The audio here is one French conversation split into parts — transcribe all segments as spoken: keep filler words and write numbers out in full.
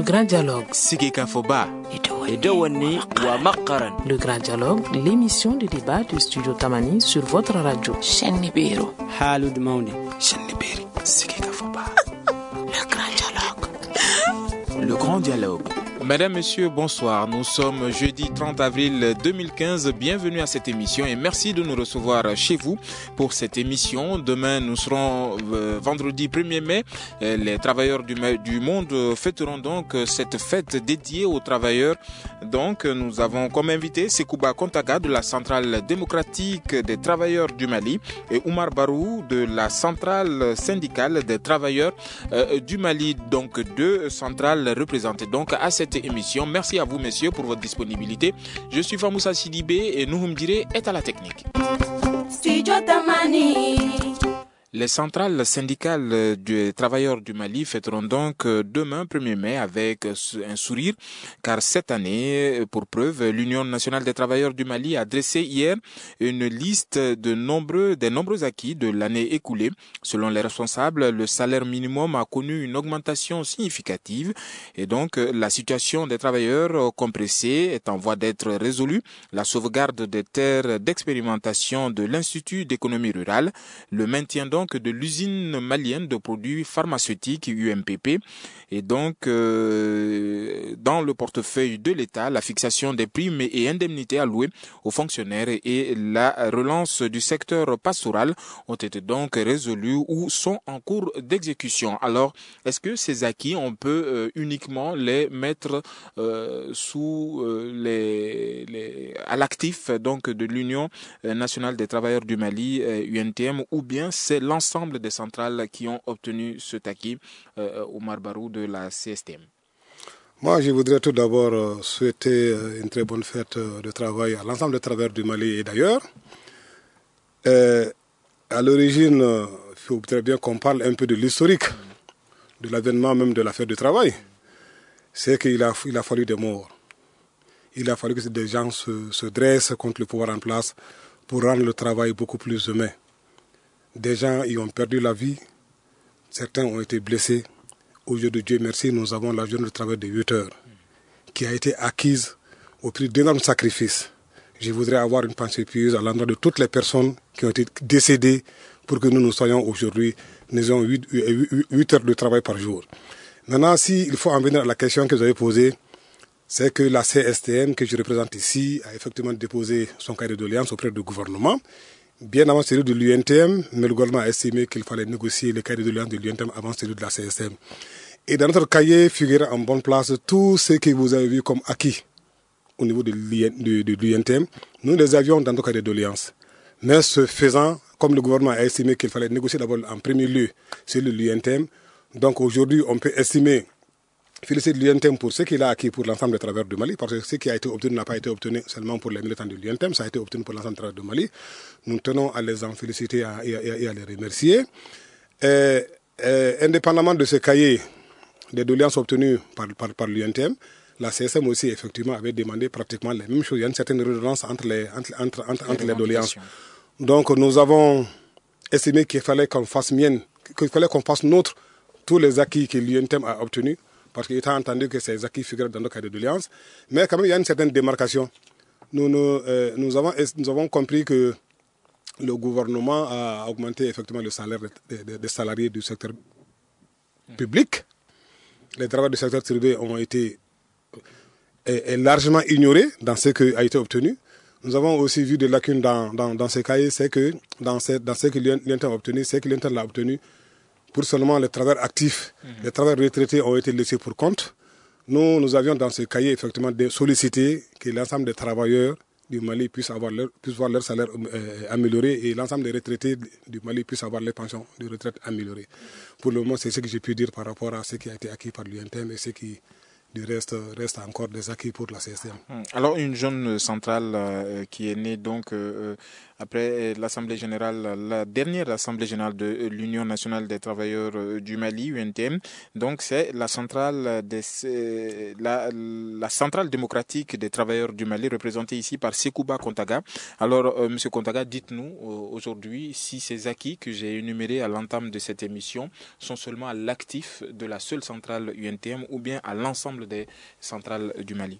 grand dialogue. Sigika Foba. Edouani wa Makaran. Le grand dialogue, l'émission de débat du studio Tamani sur votre radio. Chenibero. Halud Mauni. Cheniberi. Sigika Foba. Le grand dialogue. Le grand dialogue. Mesdames, Messieurs, bonsoir. Nous sommes jeudi trente avril deux mille quinze. Bienvenue à cette émission et merci de nous recevoir chez vous pour cette émission. Demain, nous serons euh, vendredi premier mai. Euh, les travailleurs du, du monde fêteront donc cette fête dédiée aux travailleurs. Donc, nous avons comme invité Sekouba Kontaga de la Centrale démocratique des travailleurs du Mali et Oumar Barou de la Centrale syndicale des travailleurs euh, du Mali. Donc, deux centrales représentées donc à cette émission. Merci à vous, messieurs, pour votre disponibilité. Je suis Famoussa Sidibé et Nouhoum Diré est à la technique. Studio Tamani. Les centrales syndicales des travailleurs du Mali fêteront donc demain premier mai avec un sourire car cette année, pour preuve, l'Union nationale des travailleurs du Mali a dressé hier une liste de nombreux, des nombreux acquis de l'année écoulée. Selon les responsables, le salaire minimum a connu une augmentation significative et donc la situation des travailleurs compressés est en voie d'être résolue. La sauvegarde des terres d'expérimentation de l'Institut d'économie rurale, le maintien donc de l'usine malienne de produits pharmaceutiques U M P P et donc euh, dans le portefeuille de l'État, la fixation des primes et indemnités allouées aux fonctionnaires et la relance du secteur pastoral ont été donc résolus ou sont en cours d'exécution. Alors, est-ce que ces acquis, on peut euh, uniquement les mettre euh, sous euh, les, les à l'actif donc de l'Union nationale des travailleurs du Mali, euh, U N T M, ou bien c'est l'ensemble des centrales qui ont obtenu ce acquis, euh, Oumar Barou de la C S T M? Moi, je voudrais tout d'abord euh, souhaiter euh, une très bonne fête euh, de travail à l'ensemble des travailleurs du Mali et d'ailleurs. Euh, à l'origine, il euh, faut très bien qu'on parle un peu de l'historique, de l'avènement même de la fête du travail. C'est qu'il a, il a fallu des morts. Il a fallu que des gens se, se dressent contre le pouvoir en place pour rendre le travail beaucoup plus humain. Des gens y ont perdu la vie, certains ont été blessés. Aujourd'hui, Dieu merci, nous avons la journée de travail de huit heures qui a été acquise au prix d'énormes sacrifices. Je voudrais avoir une pensée pieuse à l'endroit de toutes les personnes qui ont été décédées pour que nous nous soyons aujourd'hui, nous ayons huit heures de travail par jour. Maintenant, s'il faut en venir à la question que vous avez posée, c'est que la C S T M que je représente ici a effectivement déposé son cahier de doléances auprès du gouvernement. Bien avant celui de l'U N T M, mais le gouvernement a estimé qu'il fallait négocier le cahier de doléances de l'U N T M avant celui de la C S T M. Et dans notre cahier figurait en bonne place tout ce que vous avez vu comme acquis au niveau de l'U N T M. Nous les avions dans notre cahier de doléances. Mais ce faisant, comme le gouvernement a estimé qu'il fallait négocier d'abord en premier lieu celui de l'U N T M, donc aujourd'hui on peut estimer, féliciter l'U N T M pour ce qu'il a acquis pour l'ensemble des travailleurs du Mali, parce que ce qui a été obtenu n'a pas été obtenu seulement pour les militants de l'U N T M, ça a été obtenu pour l'ensemble des travailleurs du Mali. Nous tenons à les en féliciter et à, et à les remercier. Et, et, indépendamment de ce cahier des doléances obtenues par, par, par l'U N T M, la C S M aussi effectivement avait demandé pratiquement les mêmes choses. Il y a une certaine redondance entre les, entre, entre, entre, entre les doléances. Donc nous avons estimé qu'il fallait qu'on fasse mienne, qu'il fallait qu'on fasse nôtre tous les acquis que l'U N T M a obtenus, parce qu'il a entendu que ces acquis figurent dans nos cahiers de doléances. Mais quand même, il y a une certaine démarcation. Nous, nous, euh, nous, avons, nous avons compris que le gouvernement a augmenté effectivement le salaire des, des, des salariés du secteur public. Les travailleurs du secteur privé ont été est, est largement ignorés dans ce qui a été obtenu. Nous avons aussi vu des lacunes dans, dans, dans ces cahiers, c'est que dans ce, dans ce que l'U N T M a obtenu, c'est que l'U N T M l'a obtenu pour seulement les travailleurs actifs. Mmh. Les travailleurs retraités ont été laissés pour compte. Nous, nous avions dans ce cahier effectivement sollicité que l'ensemble des travailleurs du Mali puissent, avoir leur, puissent voir leur salaire euh, amélioré et l'ensemble des retraités du Mali puissent avoir les pensions de retraite améliorées. Pour le moment, c'est ce que j'ai pu dire par rapport à ce qui a été acquis par l'U N T M et ce qui du reste, reste encore des acquis pour la C S T M. Alors, une jeune centrale euh, qui est née donc euh, après l'Assemblée générale, la dernière Assemblée générale de l'Union nationale des travailleurs du Mali, U N T M. Donc, c'est la centrale, des, la, la centrale démocratique des travailleurs du Mali, représentée ici par Sekouba Kontaga. Alors, euh, Monsieur Kontaga, dites-nous euh, aujourd'hui si ces acquis que j'ai énumérés à l'entame de cette émission sont seulement à l'actif de la seule centrale U N T M ou bien à l'ensemble des centrales du Mali.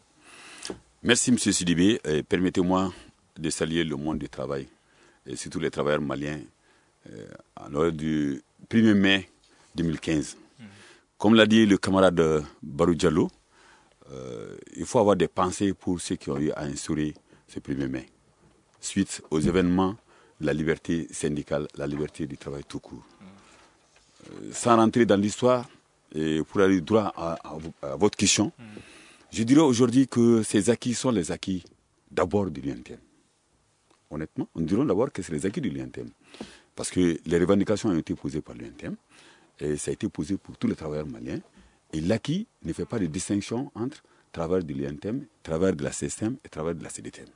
Merci M. Sidibé. Euh, permettez-moi de saluer le monde du travail, et surtout les travailleurs maliens, euh, à l'heure du premier mai deux mille quinze. Mmh. Comme l'a dit le camarade Barou Diallo, euh, il faut avoir des pensées pour ceux qui ont eu à instaurer ce premier mai, suite aux événements de la liberté syndicale, la liberté du travail tout court. Mmh. Euh, sans rentrer dans l'histoire, et pour aller droit à, à, à votre question, mmh. je dirais aujourd'hui que ces acquis sont les acquis d'abord de l'U N T M. Honnêtement, on dirait d'abord que c'est les acquis de l'U N T M. Parce que les revendications ont été posées par l'U N T M, et ça a été posé pour tous les travailleurs maliens. Et l'acquis ne fait pas de distinction entre travailleurs de l'U N T M, travailleurs de la C S T M et travailleurs de la C D T M.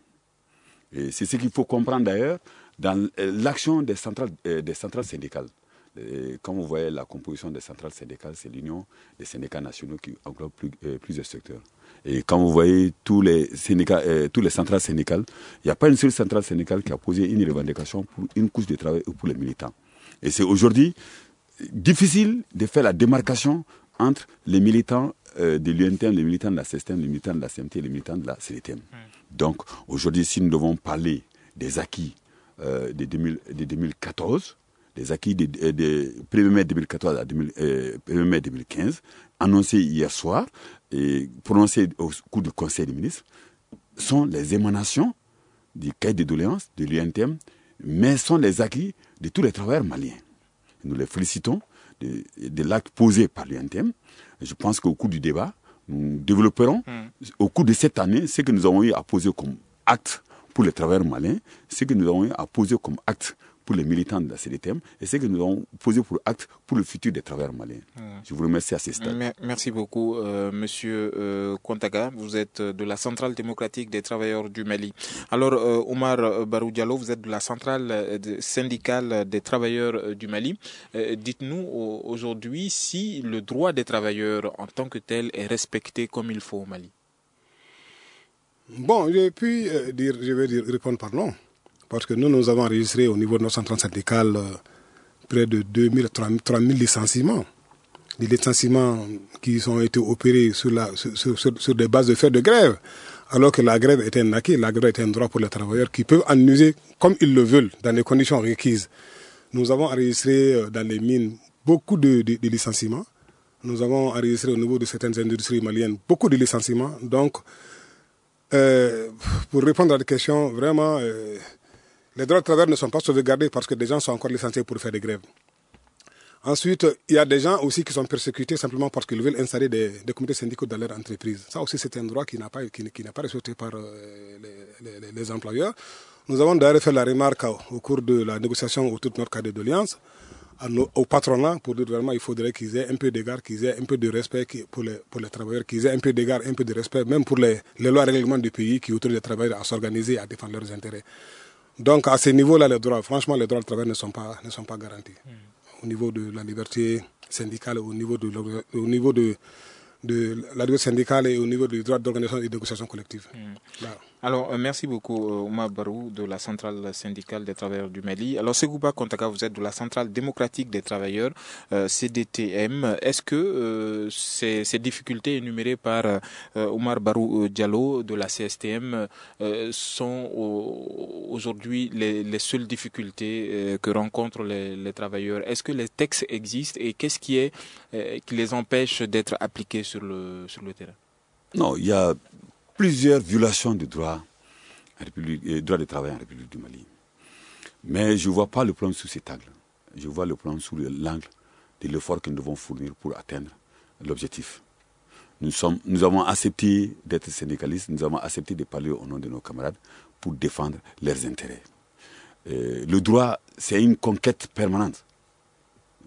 Et c'est ce qu'il faut comprendre d'ailleurs dans l'action des centrales, euh, des centrales syndicales. Et comme vous voyez, la composition des centrales syndicales, c'est l'union des syndicats nationaux qui englobe plus, euh, plusieurs secteurs. Et quand vous voyez tous les syndicats, euh, tous les centrales syndicales, il n'y a pas une seule centrale syndicale qui a posé une revendication pour une couche de travail ou pour les militants. Et c'est aujourd'hui difficile de faire la démarcation entre les militants euh, de l'U N T M, les militants de la C S T M, les militants de la C M T et les militants de la C D T M. Mmh. Donc aujourd'hui, si nous devons parler des acquis euh, de, deux mille, de deux mille quatorze, des acquis de, de, de premier mai deux mille quatorze à euh, premier mai deux mille quinze, annoncés hier soir et prononcés au cours du Conseil des ministres, sont les émanations du cahier de doléances de l'U N T M, mais sont les acquis de tous les travailleurs maliens. Nous les félicitons de, de l'acte posé par l'U N T M. Je pense qu'au cours du débat, nous développerons, mmh. au cours de cette année, ce que nous avons eu à poser comme acte pour les travailleurs maliens, ce que nous avons eu à poser comme acte pour les militants de la C D T M et ce que nous avons posé pour acte pour le futur des travailleurs maliens. Mmh. Je vous remercie à ce stade. Merci beaucoup, euh, Monsieur euh, Kontaga. Vous êtes de la Centrale démocratique des travailleurs du Mali. Alors, euh, Omar Barou Diallo, vous êtes de la Centrale syndicale des travailleurs du Mali. Euh, dites-nous aujourd'hui si le droit des travailleurs en tant que tel est respecté comme il faut au Mali. Bon, je puis euh, dire, je vais dire, répondre par non. Parce que nous, nous avons enregistré au niveau de notre centrale syndicale euh, près de deux mille, trois mille licenciements. Des licenciements qui ont été opérés sur, la, sur, sur, sur des bases de fait de grève. Alors que la grève était un acquis, la grève était un droit pour les travailleurs qui peuvent en user comme ils le veulent, dans les conditions requises. Nous avons enregistré euh, dans les mines beaucoup de, de, de licenciements. Nous avons enregistré au niveau de certaines industries maliennes beaucoup de licenciements. Donc, euh, pour répondre à la question, vraiment... Euh, les droits de travail ne sont pas sauvegardés parce que des gens sont encore licenciés pour faire des grèves. Ensuite, il y a des gens aussi qui sont persécutés simplement parce qu'ils veulent installer des, des comités syndicaux dans leur entreprise. Ça aussi, c'est un droit qui n'a pas, qui, qui n'est pas respecté par euh, les, les, les employeurs. Nous avons d'ailleurs fait la remarque au, au cours de la négociation autour de notre cadre de doléance au patronat pour dire vraiment il faudrait qu'ils aient un peu d'égard, qu'ils aient un peu de respect pour les, pour les travailleurs, qu'ils aient un peu d'égard, un peu de respect, même pour les, les lois et règlements du pays qui autorisent les travailleurs à s'organiser et à défendre leurs intérêts. Donc à ce niveau-là, les droits, franchement, les droits de travail ne sont pas, ne sont pas garantis. Mmh. Au niveau de la liberté syndicale, au niveau de, au niveau de, de la liberté syndicale et au niveau du droit d'organisation et de négociation collective. Mmh. Alors, euh, merci beaucoup, Omar Barou, de la Centrale syndicale des travailleurs du Mali. Alors, Sekouba Kontaga, vous êtes de la Centrale démocratique des travailleurs, euh, C D T M. Est-ce que euh, ces, ces difficultés énumérées par euh, Omar Barou Diallo de la C S T M euh, sont euh, aujourd'hui les, les seules difficultés euh, que rencontrent les, les travailleurs? Est-ce que les textes existent et qu'est-ce qui, est, euh, qui les empêche d'être appliqués sur le, sur le terrain? Non, il y a plusieurs violations du droit, euh, droit de travail en République du Mali. Mais je ne vois pas le problème sous cet angle. Je vois le problème sous l'angle de l'effort que nous devons fournir pour atteindre l'objectif. Nous, sommes, nous avons accepté d'être syndicalistes, nous avons accepté de parler au nom de nos camarades pour défendre leurs intérêts. Euh, le droit, c'est une conquête permanente.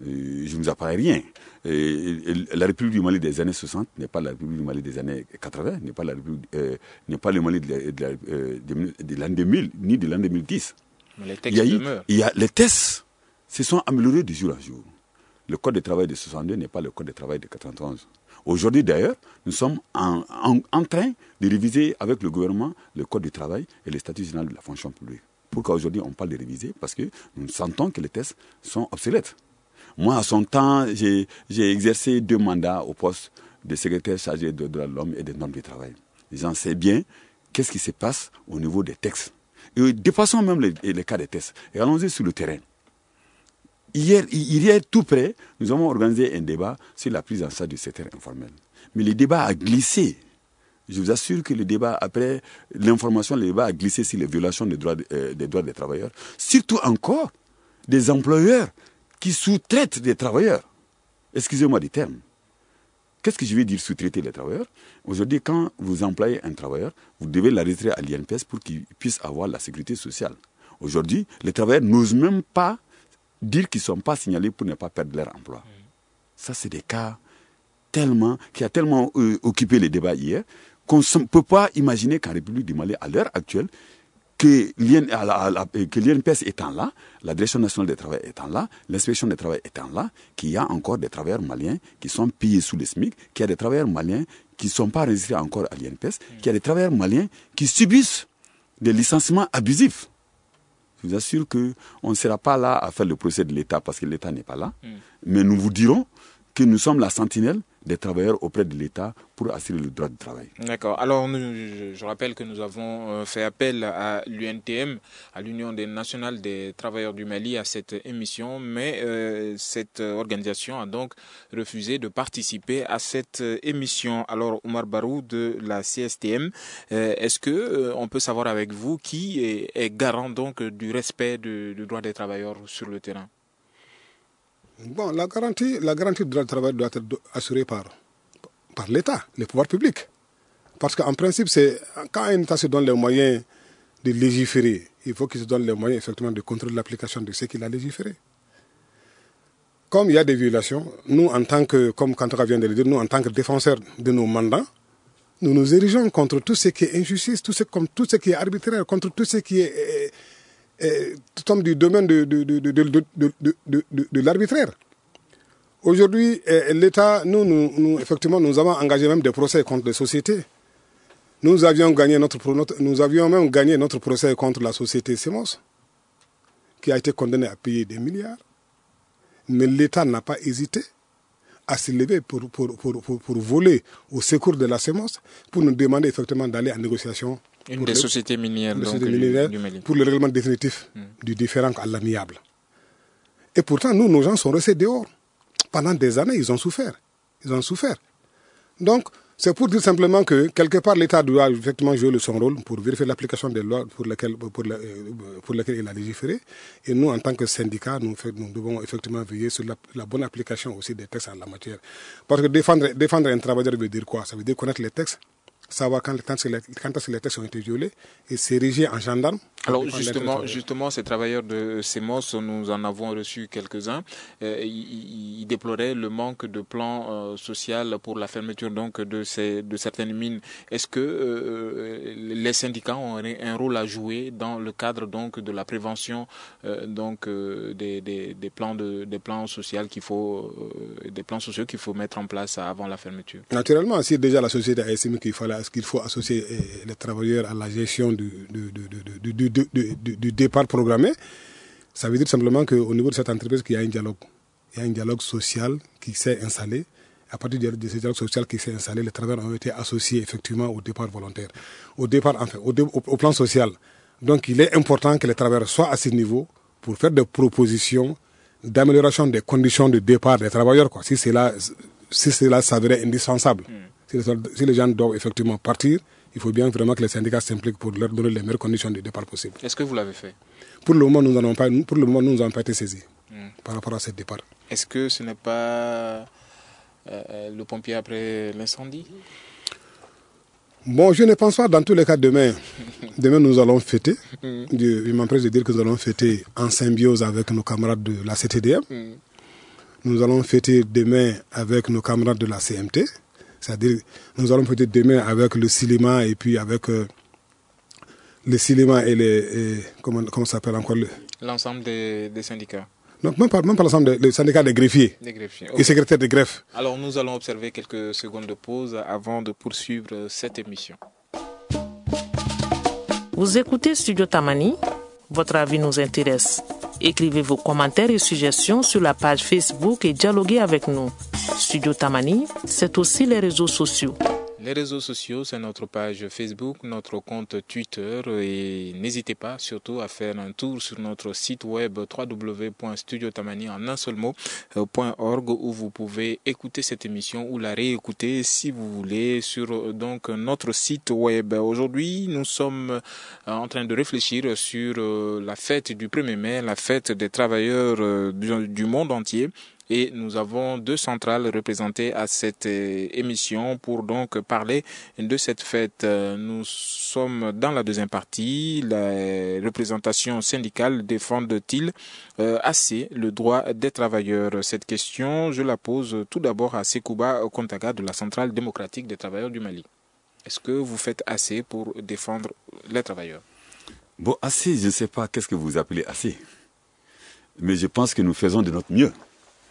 Euh, je ne vous apprends rien. Euh, la République du Mali des années soixante n'est pas la République du Mali des années quatre-vingts, n'est pas, la République, euh, n'est pas le Mali de, la, de, la, euh, de, de l'an deux mille, ni de l'an deux mille dix. Mais les textes il y a eu, demeurent. Il y a, les textes se sont améliorés de jour en jour. Le code de travail de soixante-deux n'est pas le code de travail de quatre-vingt-onze. Aujourd'hui, d'ailleurs, nous sommes en, en, en train de réviser avec le gouvernement le code du travail et le statut général de la fonction publique. Pourquoi aujourd'hui on parle de réviser? Parce que nous sentons que les textes sont obsolètes. Moi, à son temps, j'ai, j'ai exercé deux mandats au poste de secrétaire chargé de droits de l'homme et des normes du travail. J'en sais bien qu'est-ce qui se passe au niveau des textes. Et dépassons même les, les cas des textes. Et allons-y sur le terrain. Hier, hier, tout près, nous avons organisé un débat sur la prise en charge du secteur informel. Mais le débat a glissé. Je vous assure que le débat, après l'information, le débat a glissé sur les violations des droits, euh, des droits des travailleurs. Surtout encore des employeurs qui sous-traitent des travailleurs. Excusez-moi du terme. Qu'est-ce que je veux dire sous-traiter les travailleurs? Aujourd'hui, quand vous employez un travailleur, vous devez l'arrêter à l'I N P S pour qu'il puisse avoir la sécurité sociale. Aujourd'hui, les travailleurs n'osent même pas dire qu'ils ne sont pas signalés pour ne pas perdre leur emploi. Ça, c'est des cas tellement, qui a tellement euh, occupé les débats hier, qu'on ne peut pas imaginer qu'en République du Mali, à l'heure actuelle, que l'I N P S étant là, la Direction nationale du travail étant là, l'inspection du travail étant là, qu'il y a encore des travailleurs maliens qui sont payés sous le SMIC, qu'il y a des travailleurs maliens qui ne sont pas enregistrés encore à l'I N P S, qu'il y a des travailleurs maliens qui subissent des licenciements abusifs. Je vous assure qu'on ne sera pas là à faire le procès de l'État parce que l'État n'est pas là, mm. mais nous vous dirons que nous sommes la sentinelle des travailleurs auprès de l'État pour assurer le droit du travail. D'accord. Alors, nous, je, je rappelle que nous avons fait appel à l'U N T M, à l'Union nationale des travailleurs du Mali, à cette émission, mais euh, cette organisation a donc refusé de participer à cette émission. Alors, Oumar Barou de la C S T M, euh, est-ce que euh, on peut savoir avec vous qui est, est garant donc du respect du, du droit des travailleurs sur le terrain? Bon, la garantie, la garantie du droit du travail doit être assurée par, par l'État, les pouvoirs publics. Parce qu'en principe, c'est, quand un État se donne les moyens de légiférer, il faut qu'il se donne les moyens effectivement de contrôler l'application de ce qu'il a légiféré. Comme il y a des violations, nous en tant que, comme Kantara vient de le dire, nous en tant que défenseurs de nos mandats, nous nous érigeons contre tout ce qui est injustice, tout ce, comme tout ce qui est arbitraire, contre tout ce qui est... Euh, tout du domaine de, de, de, de, de, de, de, de, de l'arbitraire. Aujourd'hui, l'État, nous, nous, nous, effectivement, nous avons engagé même des procès contre les sociétés. Nous avions gagné notre, notre, nous avions même gagné notre procès contre la société Semos, qui a été condamnée à payer des milliards. Mais l'État n'a pas hésité à se lever pour, pour, pour, pour, pour voler au secours de la Semos, pour nous demander effectivement d'aller en négociation. Une des le, sociétés minières, donc, sociétés du, minières du Mali. Pour le règlement définitif mm. du différend à l'amiable. Et pourtant, nous, nos gens sont restés dehors. Pendant des années, ils ont souffert. Ils ont souffert. Donc, c'est pour dire simplement que, quelque part, l'État doit effectivement jouer son rôle pour vérifier l'application des lois pour lesquelles, pour, la, pour lesquelles il a légiféré. Et nous, en tant que syndicat, nous, nous devons effectivement veiller sur la, la bonne application aussi des textes en la matière. Parce que défendre, défendre un travailleur veut dire quoi? Ça veut dire connaître les textes, savoir quand, quand, les, quand les textes ont été violés et s'ériger en gendarme. Alors justement, justement, ces travailleurs de Semos, nous en avons reçu quelques-uns. Euh, ils, ils déploraient le manque de plan euh, social pour la fermeture donc de, ces, de certaines mines. Est-ce que euh, les syndicats ont un rôle à jouer dans le cadre donc de la prévention euh, donc euh, des, des, des plans de des plans sociaux qu'il faut euh, des plans sociaux qu'il faut mettre en place avant la fermeture? Naturellement, si déjà la société a estimé qu'il fallait qu'il faut associer les travailleurs à la gestion du, du, du, du, du Du, du, du, du départ programmé, ça veut dire simplement qu'au niveau de cette entreprise, qu'il y a un dialogue. Il y a un dialogue social qui s'est installé. À partir de ce dialogue social qui s'est installé, les travailleurs ont été associés effectivement au départ volontaire. Au départ, enfin, au, au, au plan social. Donc, il est important que les travailleurs soient à ce niveau pour faire des propositions d'amélioration des conditions de départ des travailleurs, quoi. Si cela, si cela s'avérait indispensable. Mm. Si, les, si les gens doivent effectivement partir, il faut bien vraiment que les syndicats s'impliquent pour leur donner les meilleures conditions de départ possibles. Est-ce que vous l'avez fait? Pour le moment, nous n'avons pas, pour le moment, nous n'avons pas été saisis mm. par rapport à ce départ. Est-ce que ce n'est pas euh, le pompier après l'incendie? Bon, je ne pense pas. Dans tous les cas, demain, demain nous allons fêter. Mm. Je, je m'empresse de dire que nous allons fêter en symbiose avec nos camarades de la C T D M. Mm. nous allons fêter demain avec nos camarades de la C M T. C'est-à-dire, nous allons fêter demain avec le Silema et puis avec euh, le Silema et les... Et, comment, comment ça s'appelle encore le... L'ensemble des, des syndicats. Non, même pas, même pas l'ensemble des syndicats des greffiers. Des greffiers. Okay. Et secrétaires de greffe. Alors, nous allons observer quelques secondes de pause avant de poursuivre cette émission. Vous écoutez Studio Tamani. Votre avis nous intéresse. Écrivez vos commentaires et suggestions sur la page Facebook et dialoguez avec nous. Studio Tamani, c'est aussi les réseaux sociaux. Les réseaux sociaux, c'est notre page Facebook, notre compte Twitter et n'hésitez pas surtout à faire un tour sur notre site web w w w point studio tamani en un seul mot point org où vous pouvez écouter cette émission ou la réécouter si vous voulez sur donc notre site web. Aujourd'hui, nous sommes en train de réfléchir sur la fête du premier mai, la fête des travailleurs du monde entier. Et nous avons deux centrales représentées à cette émission pour donc parler de cette fête. Nous sommes dans la deuxième partie. La représentation syndicale défendent-ils assez le droit des travailleurs? Cette question, je la pose tout d'abord à Sekouba Kontaga de la Centrale démocratique des travailleurs du Mali. Est-ce que vous faites assez pour défendre les travailleurs? Bon, assez, je ne sais pas qu'est-ce que vous appelez assez. Mais je pense que nous faisons de notre mieux.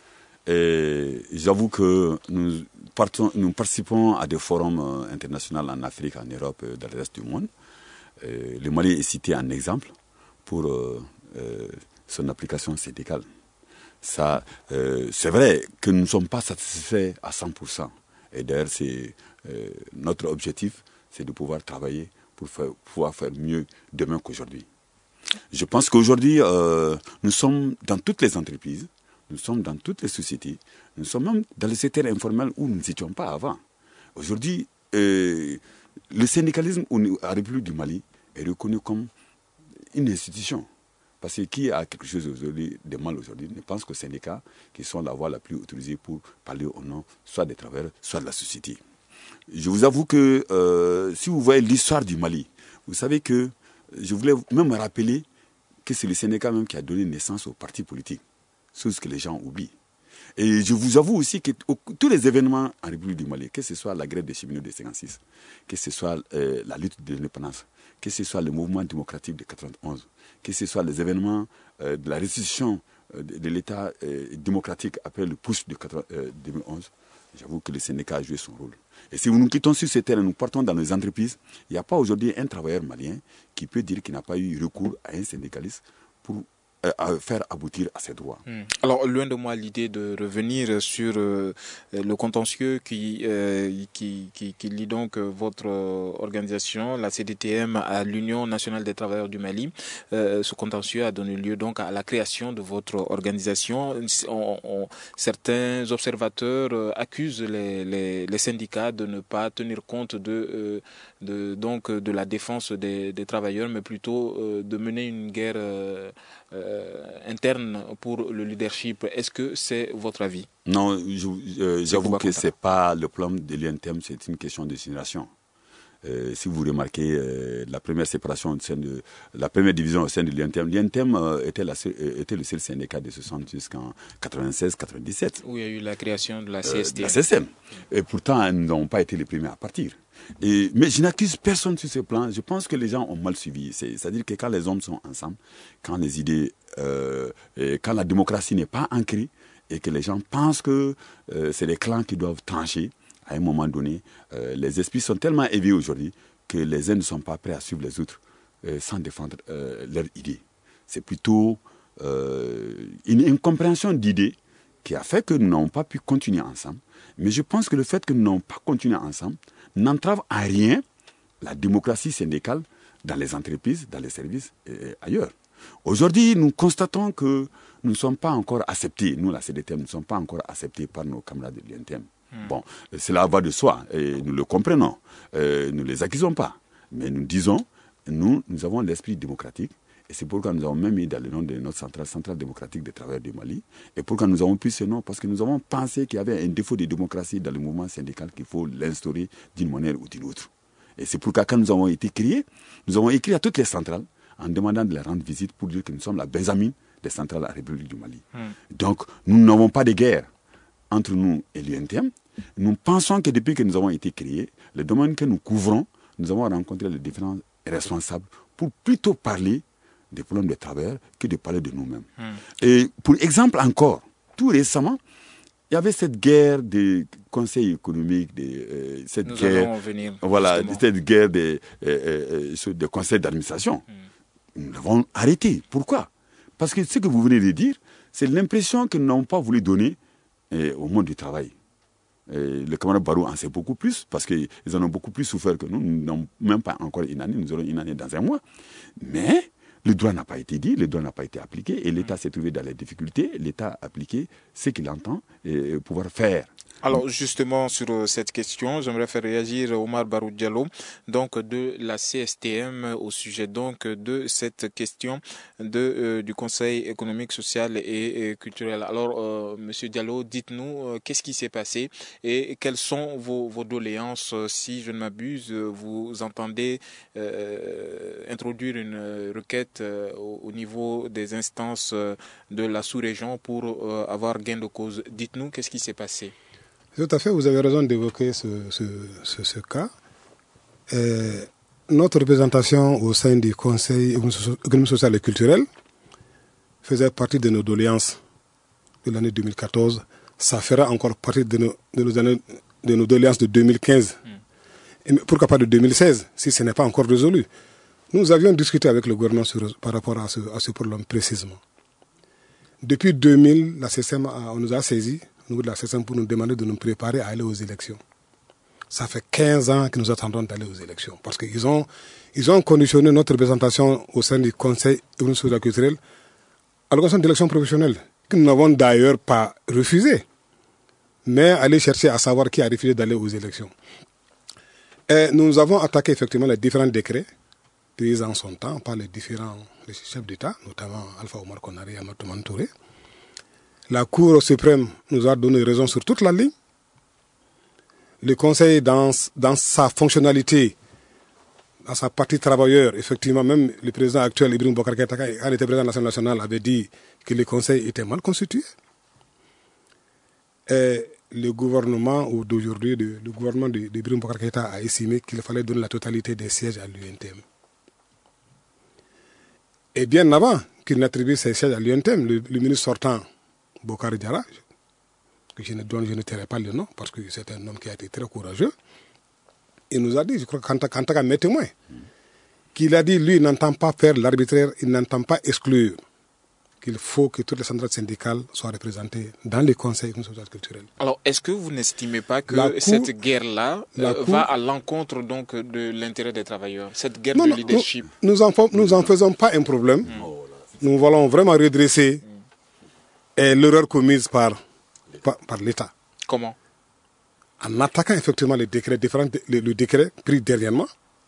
Et j'avoue que nous, partons, nous participons à des forums internationaux en Afrique, en Europe et dans le reste du monde. Et le Mali est cité en exemple pour euh, euh, son application syndicale. Ça, euh, c'est vrai que nous ne sommes pas satisfaits à cent pour cent. Et d'ailleurs, c'est, euh, notre objectif, c'est de pouvoir travailler pour faire, pouvoir faire mieux demain qu'aujourd'hui. Je pense qu'aujourd'hui, euh, nous sommes dans toutes les entreprises. Nous sommes dans toutes les sociétés, nous sommes même dans le secteur informel où nous n'étions pas avant. Aujourd'hui, euh, le syndicalisme à la République du Mali est reconnu comme une institution. Parce que qui a quelque chose aujourd'hui de mal aujourd'hui ne pense qu'aux syndicats qui sont la voie la plus autorisée pour parler au nom soit des travailleurs, soit de la société. Je vous avoue que euh, si vous voyez l'histoire du Mali, vous savez que je voulais même rappeler que c'est le syndicat même qui a donné naissance aux partis politiques. Chose que les gens oublient. Et je vous avoue aussi que tous les événements en République du Mali, que ce soit la grève des cheminots de cinquante-six, que ce soit euh, la lutte de l'indépendance, que ce soit le mouvement démocratique de quatre-vingt-onze, que ce soit les événements euh, de la restitution euh, de, de l'État euh, démocratique après le push de deux mille onze, j'avoue que le syndicat a joué son rôle. Et si nous nous quittons sur ce terrain, nous partons dans les entreprises, il n'y a pas aujourd'hui un travailleur malien qui peut dire qu'il n'a pas eu recours à un syndicaliste pour à faire aboutir à ses droits. Mmh. Alors, loin de moi l'idée de revenir sur euh, le contentieux qui, euh, qui, qui, qui lie donc votre organisation, la C D T M, à l'Union nationale des travailleurs du Mali. Euh, ce contentieux a donné lieu donc à la création de votre organisation. On, on, certains observateurs euh, accusent les, les, les syndicats de ne pas tenir compte de, euh, de, donc, de la défense des, des travailleurs, mais plutôt euh, de mener une guerre euh, Euh, interne pour le leadership. Est-ce que c'est votre avis? Non, je, euh, j'avoue que ce n'est pas le plan de l'U N T M, c'est une question de génération. Euh, si vous remarquez, euh, la première séparation, au sein de, la première division au sein de l'U N T M, l'U N T M euh, était, la, euh, était le seul syndicat de soixante jusqu'en quatre-vingt-seize quatre-vingt-dix-sept. Où il y a eu la création de la C S T M. Euh, la C S T M. Et pourtant, nous n'avons pas été les premiers à partir. Et, mais je n'accuse personne sur ce plan. Je pense que les gens ont mal suivi. C'est, c'est-à-dire que quand les hommes sont ensemble, quand les idées, euh, et quand la démocratie n'est pas ancrée et que les gens pensent que euh, c'est les clans qui doivent trancher, à un moment donné, euh, les esprits sont tellement éveillés aujourd'hui que les uns ne sont pas prêts à suivre les autres euh, sans défendre euh, leurs idées. C'est plutôt euh, une incompréhension d'idées qui a fait que nous n'avons pas pu continuer ensemble. Mais je pense que le fait que nous n'avons pas continué ensemble n'entrave à rien la démocratie syndicale dans les entreprises, dans les services et ailleurs. Aujourd'hui, nous constatons que nous ne sommes pas encore acceptés, nous la C D T M, nous ne sommes pas encore acceptés par nos camarades de l'U N T M. Mmh. Bon, cela va de soi et nous le comprenons, euh, nous ne les accusons pas. Mais nous disons, nous, nous avons l'esprit démocratique. Et c'est pourquoi nous avons même mis dans le nom de notre centrale, centrale démocratique des travailleurs du Mali. Et pourquoi nous avons pris ce nom? Parce que nous avons pensé qu'il y avait un défaut de démocratie dans le mouvement syndical qu'il faut l'instaurer d'une manière ou d'une autre. Et c'est pourquoi quand nous avons été créés, nous avons écrit à toutes les centrales en demandant de leur rendre visite pour dire que nous sommes la benjamine des centrales en République du Mali. Mm. Donc, nous n'avons pas de guerre entre nous et l'U N T M. Nous pensons que depuis que nous avons été créés, le domaine que nous couvrons, nous avons rencontré les différents responsables pour plutôt parler des problèmes des travailleurs que de parler de nous-mêmes. Mm. Et pour exemple encore, tout récemment, il y avait cette guerre des conseils économiques, de, euh, cette Nous guerre, allons en venir, voilà, justement. cette guerre des, euh, euh, des conseils d'administration. Mm. Nous l'avons arrêté. Pourquoi? Parce que ce que vous venez de dire, c'est l'impression que nous n'avons pas voulu donner euh, au monde du travail. Et le camarade Barou en sait beaucoup plus, parce qu'ils en ont beaucoup plus souffert que nous. Nous n'avons même pas encore une année, nous aurons une année dans un mois. Mais le droit n'a pas été dit, le droit n'a pas été appliqué, et l'État s'est trouvé dans les difficultés. L'État a appliqué ce qu'il entend et pouvoir faire. Alors justement sur cette question, j'aimerais faire réagir Omar Barou Diallo, donc de la C S T M au sujet donc de cette question de euh, du Conseil économique, social et, et culturel. Alors euh, Monsieur Diallo, dites-nous euh, qu'est-ce qui s'est passé et quelles sont vos, vos doléances. Si je ne m'abuse, vous entendez euh, introduire une requête euh, au, au niveau des instances de la sous-région pour euh, avoir gain de cause. Dites-nous qu'est-ce qui s'est passé. Tout à fait, vous avez raison d'évoquer ce, ce, ce, ce cas. Euh, notre représentation au sein du Conseil économique, social et culturel faisait partie de nos doléances de l'année deux mille quatorze. Ça fera encore partie de nos, de nos, années, de nos doléances de deux mille quinze. Mm. Et pourquoi pas de deux mille seize, si ce n'est pas encore résolu. Nous avions discuté avec le gouvernement sur, par rapport à ce, à ce problème précisément. Depuis deux mille, la C S M, a, on nous a saisis au niveau de la C S M pour nous demander de nous préparer à aller aux élections. Ça fait quinze ans que nous attendons d'aller aux élections. Parce qu'ils ont, ils ont conditionné notre représentation au sein du Conseil économique, social et culturel à l'occasion d'élections professionnelles, que nous n'avons d'ailleurs pas refusé, mais aller chercher à savoir qui a refusé d'aller aux élections. Et nous avons attaqué effectivement les différents décrets pris en son temps par les différents les chefs d'État, notamment Alpha Omar Konaré et Amadou Touré. La Cour suprême nous a donné raison sur toute la ligne. Le Conseil, dans, dans sa fonctionnalité, dans sa partie travailleur, effectivement, même le président actuel, Ibrahim Boubacar Keïta, quand il était président de l'Assemblée nationale, avait dit que le Conseil était mal constitué. Et le gouvernement d'aujourd'hui, le gouvernement d'Ibrahim Boubacar Keïta a estimé qu'il fallait donner la totalité des sièges à l'U N T M. Et bien avant qu'il n'attribue ces sièges à l'U N T M, le, le ministre sortant, Bokar Diarra, que je ne, dont je ne tairai pas le nom, parce que c'est un homme qui a été très courageux, il nous a dit, je crois qu'en tant qu'un témoin, qu'il a dit, lui, il n'entend pas faire l'arbitraire, il n'entend pas exclure qu'il faut que toutes les centrales syndicales soient représentées dans les conseils social culturels. Alors, est-ce que vous n'estimez pas que cour, cette guerre-là euh, cour, va à l'encontre donc de l'intérêt des travailleurs, cette guerre non, de non, leadership? Nous n'en nous en faisons pas un problème. Mm. Nous voulons vraiment redresser mm. l'erreur commise par, par, par l'État. Comment? En attaquant effectivement les décrets, différents, le, le décret pris dernièrement,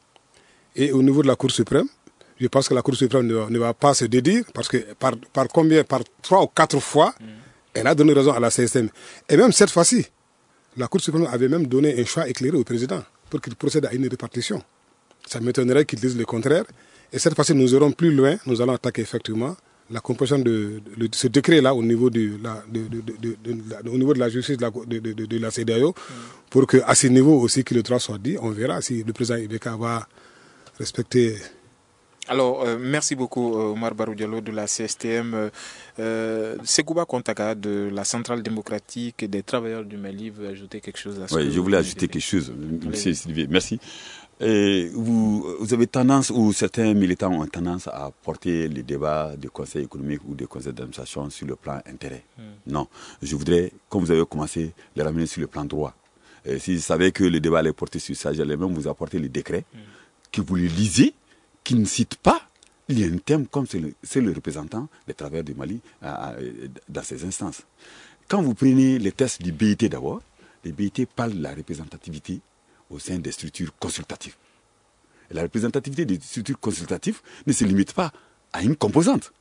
et au niveau de la Cour suprême, je pense que la Cour suprême ne, ne va pas se dédire, parce que par, par combien, par trois ou quatre fois, mm. elle a donné raison à la C S M. Et même cette fois-ci, la Cour suprême avait même donné un choix éclairé au président pour qu'il procède à une répartition. Ça m'étonnerait qu'il dise le contraire. Et cette fois-ci, nous irons plus loin, nous allons attaquer effectivement la composition de, de, de ce décret-là au niveau de la, de, de, de, de, de, la, au niveau de la justice de la, de, de, de, de la C E D E A O, mm. pour qu'à ce niveau aussi que le droit soit dit. On verra si le président Ibeka va respecter. Alors, euh, merci beaucoup Omar Barou Diallo de la C S T M. Euh, Sekouba Kontaka de la Centrale démocratique des travailleurs du Mali veut ajouter quelque chose à ce Oui, que je voulais ajouter quelque chose, monsieur Sylvie. Merci. Et vous, vous avez tendance, ou certains militants ont tendance à porter les débats du conseil économique ou des conseils d'administration sur le plan intérêt. Mm. Non, je voudrais, comme vous avez commencé, les ramener sur le plan droit. Et si vous savez que le débat allait porter sur ça, j'allais même vous apporter les décrets, mm. que vous les lisez, qui ne cite pas l'U N T M comme c'est le, c'est le représentant des travailleurs du Mali à, à, dans ces instances. Quand vous prenez les tests du B I T d'abord, le B I T parle de la représentativité au sein des structures consultatives. Et la représentativité des structures consultatives ne se limite pas à une composante.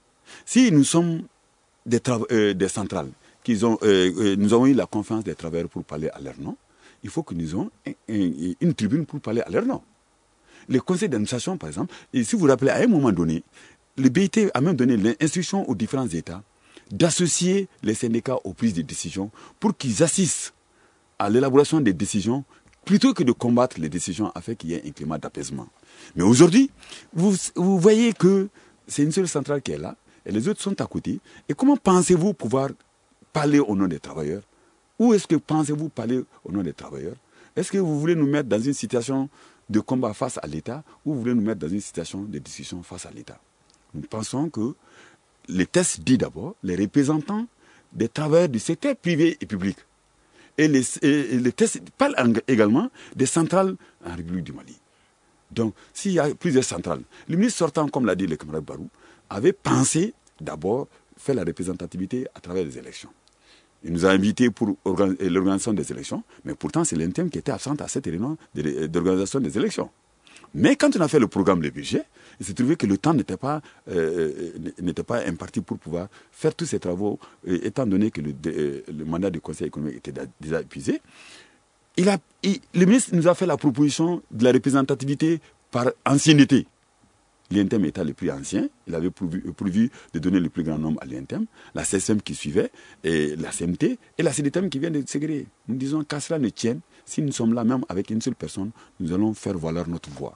Si nous sommes des, euh, des centrales, qu'ils ont, euh, euh, nous avons eu la confiance des travailleurs pour parler à leur nom, il faut que nous ayons un, un, une tribune pour parler à leur nom. Les conseils d'administration, par exemple, et si vous vous rappelez, à un moment donné, le B I T a même donné l'instruction aux différents États d'associer les syndicats aux prises de décisions pour qu'ils assistent à l'élaboration des décisions plutôt que de combattre les décisions afin qu'il y ait un climat d'apaisement. Mais aujourd'hui, vous, vous voyez que c'est une seule centrale qui est là et les autres sont à côté. Et comment pensez-vous pouvoir parler au nom des travailleurs? Où est-ce que pensez-vous parler au nom des travailleurs? Est-ce que vous voulez nous mettre dans une situation de combat face à l'État ou vous voulez nous mettre dans une situation de discussion face à l'État? Nous pensons que les tests disent d'abord les représentants des travailleurs du secteur privé et public. Et les, et les tests parlent également des centrales en République du Mali. Donc, s'il y a plusieurs centrales, le ministre sortant, comme l'a dit le camarade Barou, avait pensé d'abord faire la représentativité à travers les élections. Il nous a invités pour l'organisation des élections, mais pourtant c'est l'I N T E M qui était absente à cette réunion d'organisation des élections. Mais quand on a fait le programme, le budget, il s'est trouvé que le temps n'était pas, euh, n'était pas imparti pour pouvoir faire tous ces travaux, euh, étant donné que le, euh, le mandat du Conseil économique était déjà épuisé. Il a, il, le ministre nous a fait la proposition de la représentativité par ancienneté. L'I N T E M étant le plus ancien, il avait prévu, prévu de donner le plus grand nombre à l'I N T E M, la C S M qui suivait, et la C M T, et la C D T E M qui vient de se créer. Nous disons qu'à cela ne tienne, si nous sommes là même avec une seule personne, nous allons faire valoir notre voix.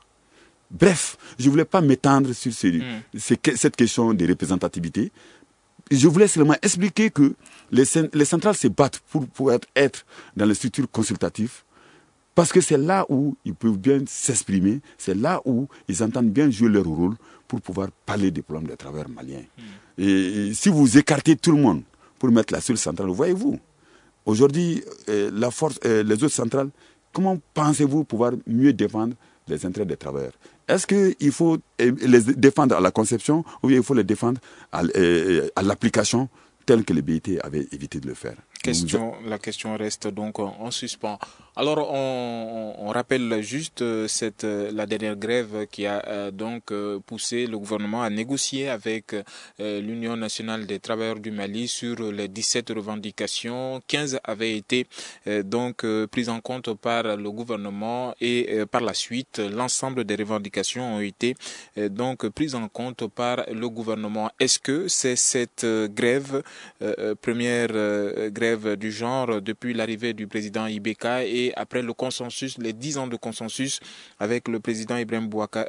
Bref, je ne voulais pas m'étendre sur ce, mm. ce, cette question de représentativité. Je voulais seulement expliquer que les, les centrales se battent pour, pour être, être dans les structures consultatives, parce que c'est là où ils peuvent bien s'exprimer, c'est là où ils entendent bien jouer leur rôle pour pouvoir parler des problèmes des travailleurs maliens. Mm. Et, et si vous écartez tout le monde pour mettre la seule centrale, voyez-vous, aujourd'hui, euh, la force, euh, les autres centrales, comment pensez-vous pouvoir mieux défendre les intérêts des travailleurs? Est-ce qu'il faut les défendre à la conception ou bien il faut les défendre à, euh, à l'application telle que le B I T avait évité de le faire? Question, la question reste donc en suspens. Alors, on, on rappelle juste cette, la dernière grève qui a euh, donc euh, poussé le gouvernement à négocier avec euh, l'Union nationale des travailleurs du Mali sur les dix-sept revendications. quinze avaient été euh, donc euh, prises en compte par le gouvernement et euh, par la suite, l'ensemble des revendications ont été euh, donc prises en compte par le gouvernement. Est-ce que c'est cette euh, grève, euh, première euh, grève du genre depuis l'arrivée du président Ibeka et après le consensus, les dix ans de consensus avec le président Ibrahim Boubacar,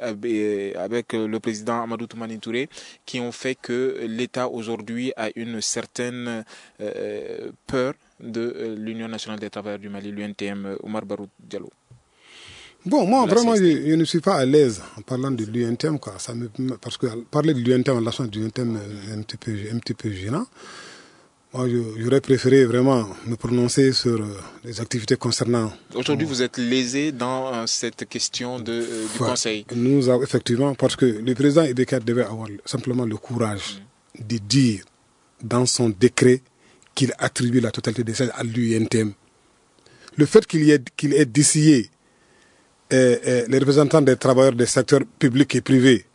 avec le président Amadou Toumani Touré, qui ont fait que l'État aujourd'hui a une certaine euh, peur de l'Union nationale des travailleurs du Mali, l'U N T M, Omar Barou Diallo? Bon, moi, vraiment, je, je ne suis pas à l'aise en parlant de l'U N T M, quoi. Ça me, parce que parler de l'U N T M en relation de l'U N T M est un petit peu, un petit peu gênant. Moi, j'aurais préféré vraiment me prononcer sur euh, les activités concernant... Aujourd'hui, vous êtes lésé dans euh, cette question de, euh, du ouais, Conseil. Nous avons, effectivement, parce que le président Ibeka devait avoir simplement le courage mmh. de dire dans son décret qu'il attribue la totalité des sièges à l'U N T M. Le fait qu'il ait, qu'il ait dissillé euh, euh, les représentants des travailleurs des secteurs publics et privés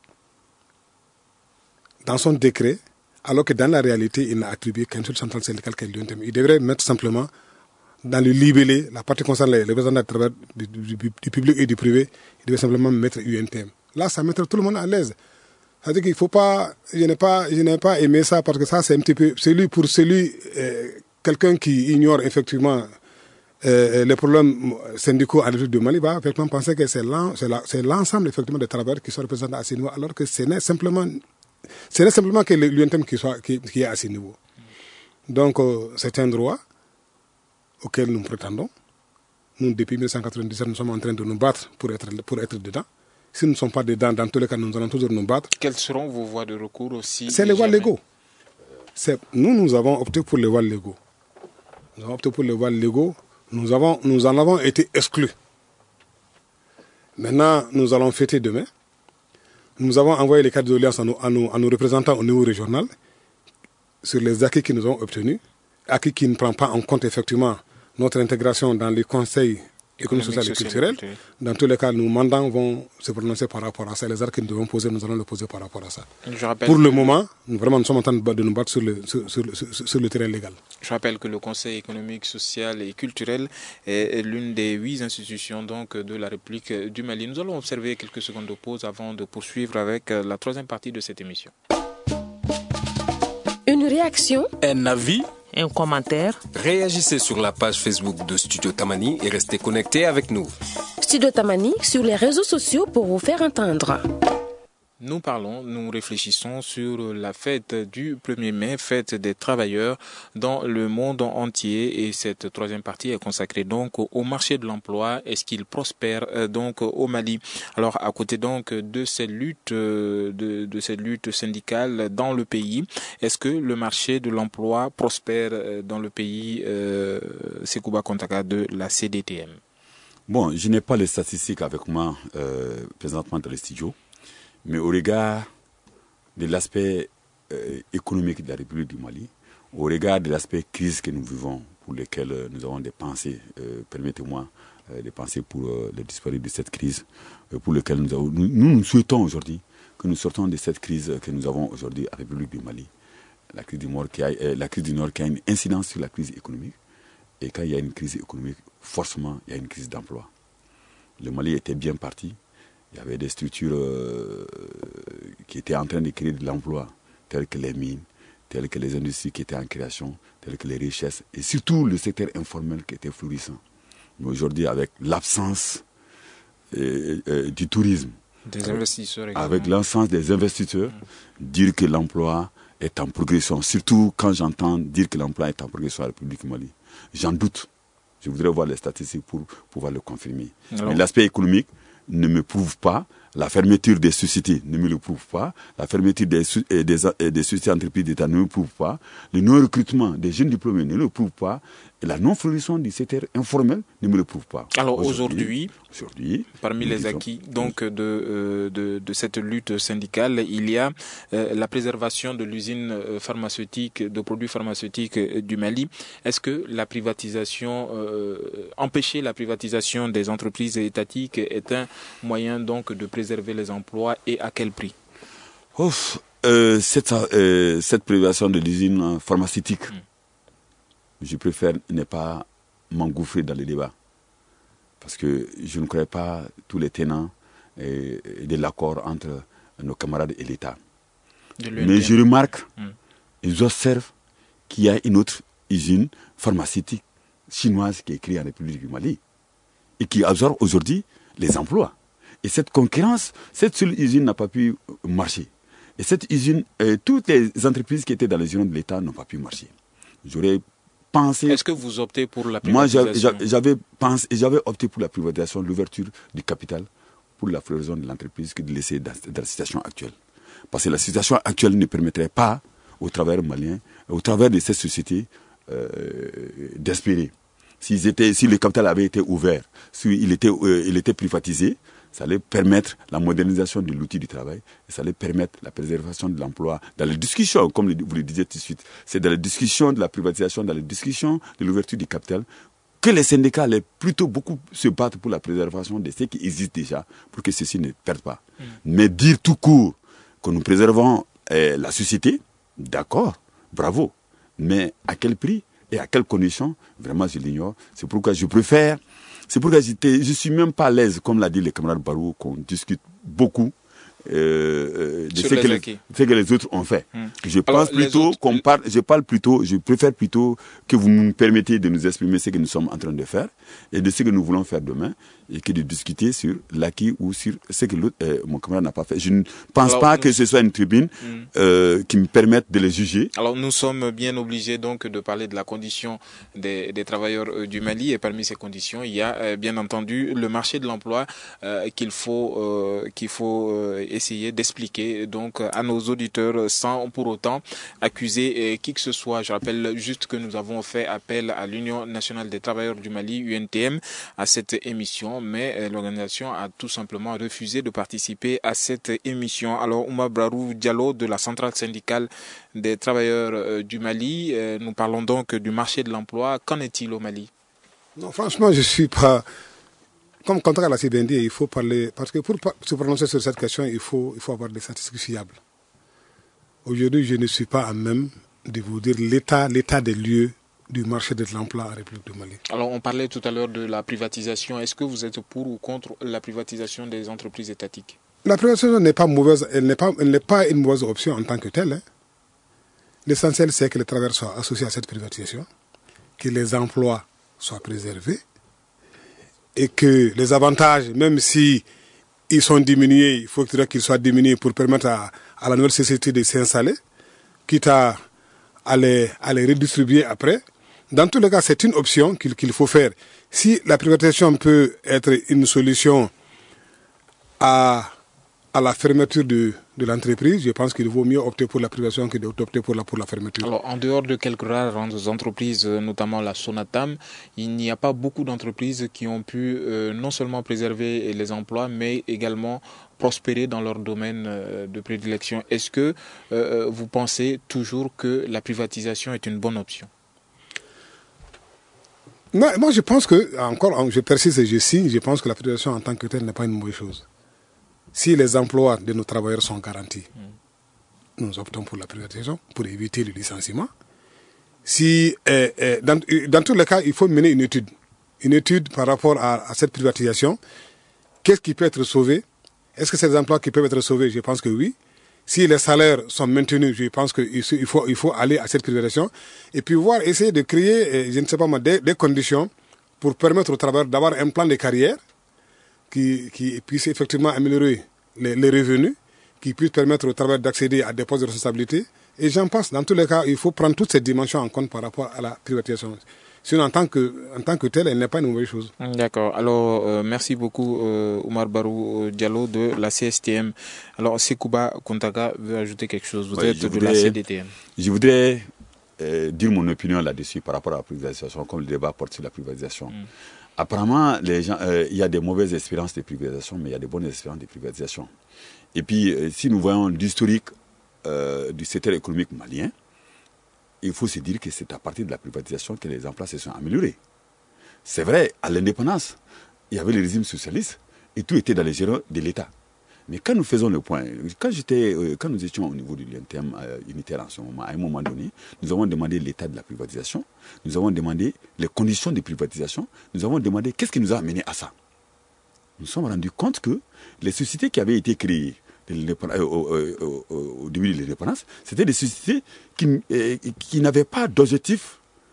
dans son décret, alors que dans la réalité, il n'a attribué qu'une seule centrale syndicale qui est l'U N T M. Il devrait mettre simplement dans le libellé, la partie concernant les représentants des travailleurs du, du, du public et du privé, il devrait simplement mettre U N T M. Là, ça mettrait tout le monde à l'aise. C'est-à-dire qu'il ne faut pas, je n'ai pas, je n'ai pas aimé ça parce que ça, c'est un petit peu, celui pour celui, euh, quelqu'un qui ignore effectivement euh, les problèmes syndicaux en République du Mali va effectivement penser que c'est l'ensemble effectivement des travailleurs qui sont représentés à ce niveau, alors que ce n'est simplement Ce n'est simplement que l'U N T M qui, soit, qui, qui est à ce niveau. Donc, euh, c'est un droit auquel nous prétendons. Nous, depuis mille neuf cent quatre-vingt-dix-sept, nous sommes en train de nous battre pour être, pour être dedans. Si nous ne sommes pas dedans, dans tous les cas, nous allons toujours nous battre. Quelles seront vos voies de recours aussi? C'est les voies légaux. Nous, nous avons opté pour les voies légaux. Nous avons opté pour les voies légaux. Nous, avons, nous en avons été exclus. Maintenant, nous allons fêter demain. Nous avons envoyé les cartes de doléances à nos, à, nos, à nos représentants au niveau régional sur les acquis que nous avons obtenus, acquis qui ne prennent pas en compte effectivement notre intégration dans les conseils économique, social et culturel. Dans tous les cas, nos mandants vont se prononcer par rapport à ça. Les actes que nous devons poser, nous allons les poser par rapport à ça. Pour le moment, nous, vraiment, nous sommes en train de nous battre sur le, sur, sur, sur, sur le terrain légal. Je rappelle que le Conseil économique, social et culturel est l'une des huit institutions donc, de la République du Mali. Nous allons observer quelques secondes de pause avant de poursuivre avec la troisième partie de cette émission. Une réaction, un avis, un commentaire. Réagissez sur la page Facebook de Studio Tamani et restez connectés avec nous. Studio Tamani sur les réseaux sociaux pour vous faire entendre. Nous parlons, nous réfléchissons sur la fête du premier mai, fête des travailleurs dans le monde entier, et cette troisième partie est consacrée donc au marché de l'emploi. Est-ce qu'il prospère donc au Mali? Alors à côté donc de cette lutte, de, de cette lutte syndicale dans le pays, est-ce que le marché de l'emploi prospère dans le pays? euh, Sekouba Kontaka de la C D T M. Bon, je n'ai pas les statistiques avec moi euh, présentement dans les studios. Mais au regard de l'aspect euh, économique de la République du Mali, au regard de l'aspect crise que nous vivons, pour lesquels euh, nous avons des pensées, euh, permettez-moi, euh, des pensées pour euh, les disparus de cette crise, euh, pour lesquelles nous, avons, nous, nous, nous souhaitons aujourd'hui que nous sortons de cette crise que nous avons aujourd'hui à la République du Mali. La crise du Nord qui a, euh, la crise du Nord qui a une incidence sur la crise économique. Et quand il y a une crise économique, forcément, il y a une crise d'emploi. Le Mali était bien parti. Il y avait des structures euh, qui étaient en train de créer de l'emploi, telles que les mines, telles que les industries qui étaient en création, telles que les richesses, et surtout le secteur informel qui était florissant. Mais aujourd'hui, avec l'absence euh, euh, du tourisme, des investisseurs également. Avec l'absence des investisseurs, mmh. dire que l'emploi est en progression, surtout quand j'entends dire que l'emploi est en progression à la République du Mali, j'en doute. Je voudrais voir les statistiques pour pouvoir le confirmer. Alors, mais l'aspect économique ne me prouve pas, la fermeture des sociétés ne me le prouve pas, la fermeture des, des, des, des sociétés entreprises d'État ne me prouve pas, le non-recrutement des jeunes diplômés ne le prouve pas, et la non-florisson du secteur informel ne me le prouve pas. Alors aujourd'hui, aujourd'hui parmi les acquis donc de, euh, de, de cette lutte syndicale, il y a euh, la préservation de l'usine pharmaceutique, de produits pharmaceutiques du Mali. Est-ce que la privatisation, euh, empêcher la privatisation des entreprises étatiques est un moyen donc de préserver les emplois, et à quel prix? Oh, euh, cette, euh, cette privation de l'usine pharmaceutique, mm. je préfère ne pas m'engouffrer dans le débat. Parce que je ne connais pas tous les tenants et, et de l'accord entre nos camarades et l'État. Mais je remarque, mm. ils observent qu'il y a une autre usine pharmaceutique chinoise qui est créée en République du Mali et qui absorbe aujourd'hui les emplois. Et cette concurrence, cette seule usine n'a pas pu marcher. Et cette usine, euh, toutes les entreprises qui étaient dans les unions de l'État n'ont pas pu marcher. J'aurais pensé... Est-ce que vous optez pour la privatisation? Moi, j'avais pensé, j'avais opté pour la privatisation, l'ouverture du capital pour la floraison de l'entreprise que de laisser dans, dans la situation actuelle. Parce que la situation actuelle ne permettrait pas aux travailleurs maliens, au travers de ces sociétés, euh, d'espérer. S'ils étaient, si le capital avait été ouvert, s'il était, euh, il était privatisé, ça allait permettre la modernisation de l'outil du travail, et ça allait permettre la préservation de l'emploi. Dans les discussions, comme vous le disiez tout de suite, c'est dans les discussions de la privatisation, dans les discussions de l'ouverture du capital, que les syndicats allaient plutôt beaucoup se battre pour la préservation de ce qui existe déjà, pour que ceci ne perde pas. Mmh. Mais dire tout court que nous préservons eh, la société, d'accord, bravo. Mais à quel prix et à quelles conditions, vraiment je l'ignore. C'est pourquoi je préfère... C'est pourquoi je ne suis même pas à l'aise, comme l'a dit le camarade Barou, qu'on discute beaucoup euh, de ce que, les, ce que les autres ont fait. Hum. Je pense Alors, plutôt autres... qu'on parle, je parle plutôt, je préfère plutôt que vous nous permettiez de nous exprimer ce que nous sommes en train de faire et de ce que nous voulons faire demain, et que de discuter sur l'acquis ou sur ce que l'autre, euh, mon camarade n'a pas fait. Je ne pense Alors, pas nous... que ce soit une tribune hum. euh, qui me permette de les juger. Alors nous sommes bien obligés donc de parler de la condition des, des travailleurs euh, du Mali, et parmi ces conditions, il y a euh, bien entendu le marché de l'emploi euh, qu'il faut euh, qu'il faut euh, essayer d'expliquer donc à nos auditeurs sans pour autant accuser euh, qui que ce soit. Je rappelle juste que nous avons fait appel à l'Union nationale des travailleurs du Mali, U N T M, à cette émission, mais euh, l'organisation a tout simplement refusé de participer à cette émission. Alors Oumar Brarou Diallo de la centrale syndicale des travailleurs euh, du Mali, euh, nous parlons donc du marché de l'emploi. Qu'en est-il au Mali? Non, franchement, je suis pas comme Contact l'a si bien dit, il faut parler, parce que pour se prononcer sur cette question, il faut, il faut avoir des statistiques fiables. Aujourd'hui, je ne suis pas à même de vous dire l'état, l'état des lieux du marché de l'emploi en République du Mali. Alors, on parlait tout à l'heure de la privatisation. Est-ce que vous êtes pour ou contre la privatisation des entreprises étatiques? La privatisation n'est pas mauvaise, elle n'est pas, elle n'est pas une mauvaise option en tant que telle. Hein. L'essentiel, c'est que les travailleurs soient associés à cette privatisation, que les emplois soient préservés et que les avantages, même si ils sont diminués, il faut qu'ils soient diminués pour permettre à, à la nouvelle société de s'installer, quitte à, à, les, à les redistribuer après. Dans tous les cas, c'est une option qu'il qu'il faut faire. Si la privatisation peut être une solution à, à la fermeture de, de l'entreprise, je pense qu'il vaut mieux opter pour la privatisation que d'opter pour la, pour la fermeture. Alors, en dehors de quelques rares entreprises, notamment la Sonatam, il n'y a pas beaucoup d'entreprises qui ont pu euh, non seulement préserver les emplois, mais également prospérer dans leur domaine euh, de prédilection. Est-ce que euh, vous pensez toujours que la privatisation est une bonne option? Non, moi, je pense que, encore, je persiste et je signe, je pense que la privatisation en tant que telle n'est pas une mauvaise chose. Si les emplois de nos travailleurs sont garantis, mm. nous optons pour la privatisation pour éviter le licenciement. Si, euh, euh, dans, dans tous les cas, il faut mener une étude. Une étude par rapport à, à cette privatisation. Qu'est-ce qui peut être sauvé? Est-ce que c'est des emplois qui peuvent être sauvés? Je pense que oui. Si les salaires sont maintenus, je pense qu'il faut, il faut aller à cette privatisation et puis voir, essayer de créer, je ne sais pas moi, des, des conditions pour permettre aux travailleurs d'avoir un plan de carrière qui, qui puisse effectivement améliorer les, les revenus, qui puisse permettre aux travailleurs d'accéder à des postes de responsabilité. Et j'en pense, dans tous les cas, il faut prendre toutes ces dimensions en compte par rapport à la privatisation. Sinon, en tant que, en tant que telle, elle n'est pas une mauvaise chose. D'accord. Alors, euh, merci beaucoup, euh, Oumar Barou Diallo de la C S T M. Alors, Sekouba Kontaga veut ajouter quelque chose. Vous oui, êtes de voudrais, la C D T M. Je voudrais euh, dire mon opinion là-dessus par rapport à la privatisation, comme le débat porte sur la privatisation. Mm. Apparemment, les gens, euh, il y a des mauvaises expériences de privatisation, mais il y a des bonnes expériences de privatisation. Et puis, euh, si nous voyons l'historique euh, du secteur économique malien, il faut se dire que c'est à partir de la privatisation que les emplois se sont améliorés. C'est vrai, à l'indépendance, il y avait le régime socialiste et tout était dans les gérants de l'État. Mais quand nous faisons le point, quand, j'étais, quand nous étions au niveau du L I N T M euh, unitaire en ce moment, à un moment donné, nous avons demandé l'état de la privatisation, nous avons demandé les conditions de privatisation, nous avons demandé qu'est-ce qui nous a amené à ça. Nous nous sommes rendus compte que les sociétés qui avaient été créées Au, au, au, au début de l'indépendance, c'était des sociétés qui, euh, qui n'avaient pas d'objectif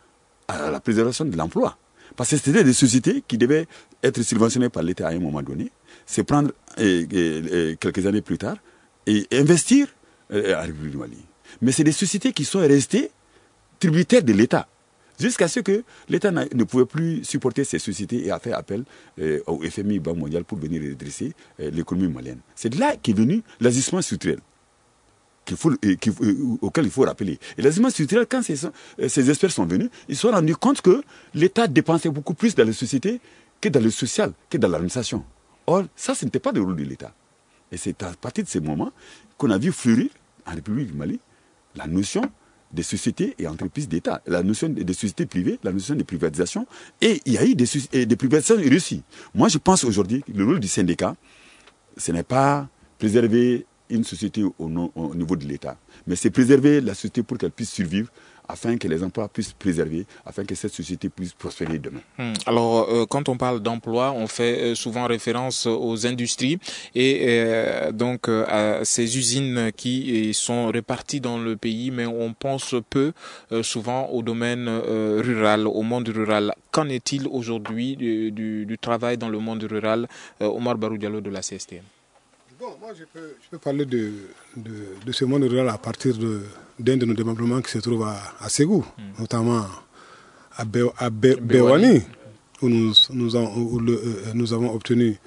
à la préservation de l'emploi. Parce que c'était des sociétés qui devaient être subventionnées par l'État à un moment donné, se prendre euh, euh, quelques années plus tard et investir euh, à la République du Mali. Mais c'est des sociétés qui sont restées tributaires de l'État, jusqu'à ce que l'État ne pouvait plus supporter ces sociétés et a fait appel euh, au F M I, Banque mondiale, pour venir redresser euh, l'économie malienne. C'est de là qu'est venu l'ajustement structurel qu'il faut, euh, qu'il, euh, auquel il faut rappeler. Et l'ajustement structurel, quand ces, euh, ces experts sont venus, ils se sont rendus compte que l'État dépensait beaucoup plus dans les sociétés que dans le social, que dans l'administration. Or, ça, ce n'était pas le rôle de l'État. Et c'est à partir de ces moments qu'on a vu fleurir en République du Mali la notion des sociétés et entreprises d'État, la notion des sociétés privées, la notion de privatisation, et il y a eu des, des privatisations réussies. Moi, je pense aujourd'hui que le rôle du syndicat, ce n'est pas préserver une société au, au niveau de l'État, mais c'est préserver la société pour qu'elle puisse survivre, afin que les emplois puissent préserver, afin que cette société puisse prospérer demain. Hum, alors, euh, quand on parle d'emploi, on fait euh, souvent référence aux industries et euh, donc euh, à ces usines qui sont réparties dans le pays, mais on pense peu euh, souvent au domaine euh, rural, au monde rural. Qu'en est-il aujourd'hui du, du, du travail dans le monde rural? euh, Oumar Barou Diallo de la C S T M. Bon, moi, je peux, je peux parler de, de, de ce monde rural à partir de, d'un de nos démembrements qui se trouve à, à Ségou, mm. notamment à, Be, à Be, Bewani, où, nous, nous, en, où le, euh, nous avons obtenu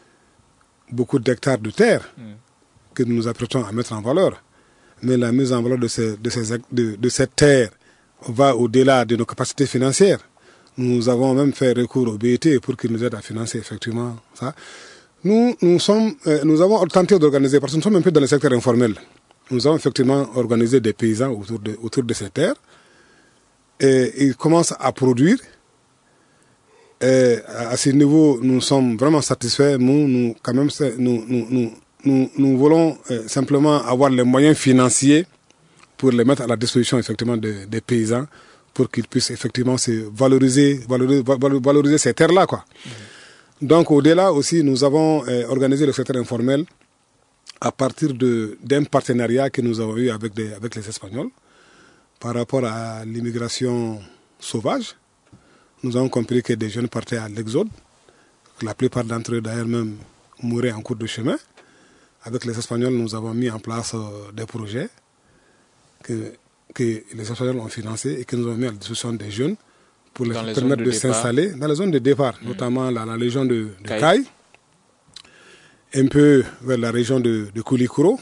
beaucoup d'hectares de terre mm. que nous nous apprêtons à mettre en valeur. Mais la mise en valeur de, ces, de, ces, de, de cette terre va au-delà de nos capacités financières. Nous avons même fait recours au B I T pour qu'il nous aide à financer effectivement ça. Nous, nous, sommes, euh, nous avons tenté d'organiser, parce que nous sommes un peu dans le secteur informel, nous avons effectivement organisé des paysans autour de, autour de ces terres, et ils commencent à produire, Et à ce niveau, nous sommes vraiment satisfaits. Nous, nous, quand même, nous, nous, nous, nous, nous voulons euh, simplement avoir les moyens financiers pour les mettre à la disposition effectivement des, des paysans pour qu'ils puissent effectivement se valoriser, valoriser, valoriser ces terres-là, quoi. Mmh. Donc, au-delà aussi, nous avons euh, organisé le secteur informel à partir de, d'un partenariat que nous avons eu avec, des, avec les Espagnols par rapport à l'immigration sauvage. Nous avons compris que des jeunes partaient à l'exode. La plupart d'entre eux, d'ailleurs, même mouraient en cours de chemin. Avec les Espagnols, nous avons mis en place euh, des projets que, que les Espagnols ont financés et que nous avons mis à la disposition des jeunes pour les permettre de, de s'installer dans les zones de départ, mmh. notamment la, la région de, de Caille, un peu vers la région de, de Koulikoro.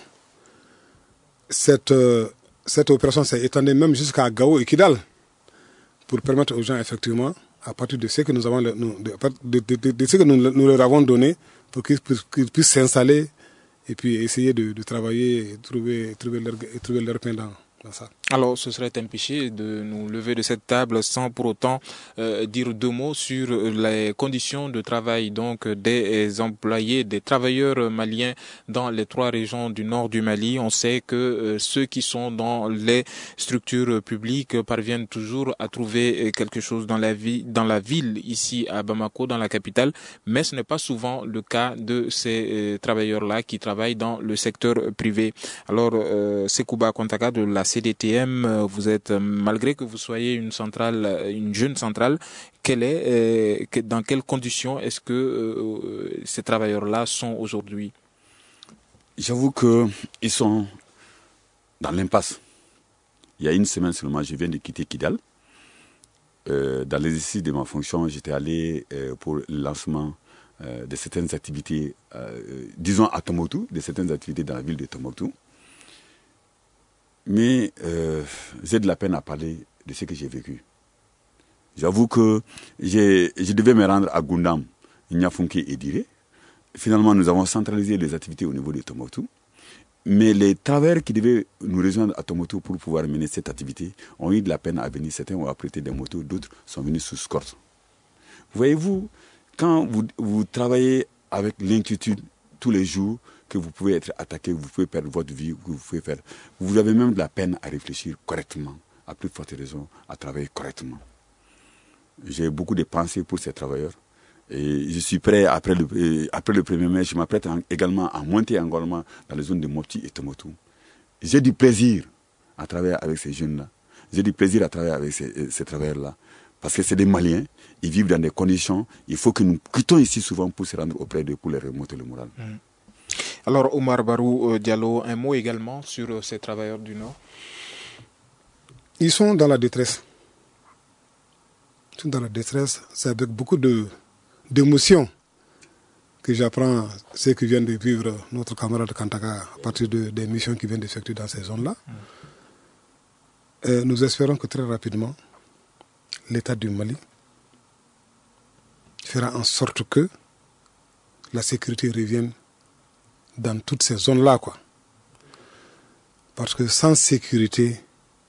Cette, euh, cette opération s'est étendue même jusqu'à Gao et Kidal pour permettre aux gens, effectivement, à partir de ce que nous avons, de, de, de, de, de ce que nous, nous leur avons donné, pour qu'ils puissent, qu'ils puissent s'installer et puis essayer de, de travailler et trouver, trouver, leur, et trouver leur pain dans, dans ça. Alors, ce serait un péché de nous lever de cette table sans pour autant euh, dire deux mots sur les conditions de travail donc des employés, des travailleurs maliens dans les trois régions du nord du Mali. On sait que euh, ceux qui sont dans les structures publiques parviennent toujours à trouver quelque chose dans la vie, dans la ville ici à Bamako, dans la capitale, mais ce n'est pas souvent le cas de ces euh, travailleurs-là qui travaillent dans le secteur privé. Alors, euh, Sekouba Kontaka de la C D T, vous êtes, malgré que vous soyez une centrale, une jeune centrale, quelle est, euh, dans quelles conditions est-ce que euh, ces travailleurs-là sont aujourd'hui? J'avoue qu'ils sont dans l'impasse. Il y a une semaine seulement, je viens de quitter Kidal. Euh, dans l'exercice de ma fonction, j'étais allé euh, pour le lancement euh, de certaines activités, euh, disons à Tombouctou, de certaines activités dans la ville de Tombouctou. Mais euh, j'ai de la peine à parler de ce que j'ai vécu. J'avoue que j'ai, je devais me rendre à Gundam, Niafunke et Diré. Finalement, nous avons centralisé les activités au niveau de Tombouctou. Mais les travailleurs qui devaient nous rejoindre à Tombouctou pour pouvoir mener cette activité ont eu de la peine à venir. Certains ont apprêté des motos, d'autres sont venus sous escorte. Voyez-vous, quand vous, vous travaillez avec l'inquiétude tous les jours, que vous pouvez être attaqué, vous pouvez perdre votre vie, que vous pouvez faire. Vous avez même de la peine à réfléchir correctement, à plus forte raison, à travailler correctement. J'ai beaucoup de pensées pour ces travailleurs. Et je suis prêt, après le, après le premier mai, je m'apprête également à monter également dans les zones de Mopti et Tombouctou. J'ai du plaisir à travailler avec ces jeunes-là. J'ai du plaisir à travailler avec ces, ces travailleurs-là. Parce que c'est des Maliens, ils vivent dans des conditions, il faut que nous quittons ici souvent pour se rendre auprès d'eux, pour les remonter le moral. Mmh. Alors, Omar Barou euh, Diallo, un mot également sur euh, ces travailleurs du Nord. Ils sont dans la détresse. Ils sont dans la détresse. C'est avec beaucoup de, d'émotion que j'apprends ce que vient de vivre notre camarade Kantaka à partir de, des missions qu'il vient d'effectuer dans ces zones-là. Mm. Et nous espérons que très rapidement, l'État du Mali fera en sorte que la sécurité revienne dans toutes ces zones-là, quoi. Parce que sans sécurité,